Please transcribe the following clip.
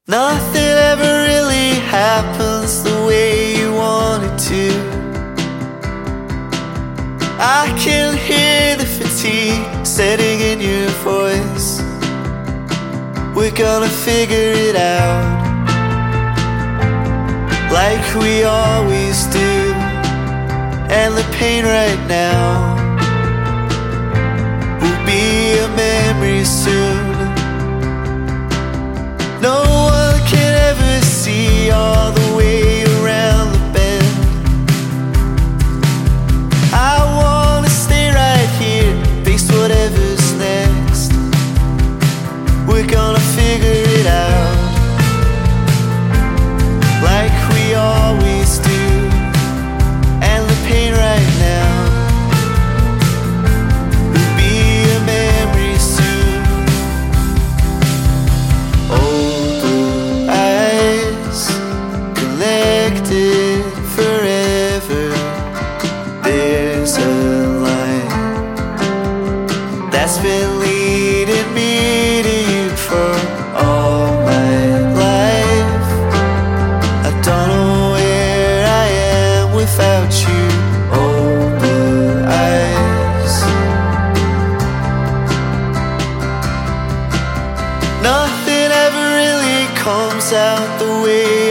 Nothing ever really happens the way you want it to. I can hear the fatigue setting in your voice. We're gonna figure it out, like we always do. And the pain right now will be a memory soon. No one can ever see all the way around the bend. I wanna stay right here, face whatever's next. We're gonna figure it out, like we always do. And the pain right now will be a memory soon. Old blue eyes collected forever. There's a line that's been leading me to you for all my life. I don't know where I am without you. Old blue eyes. Nothing ever really comes out the way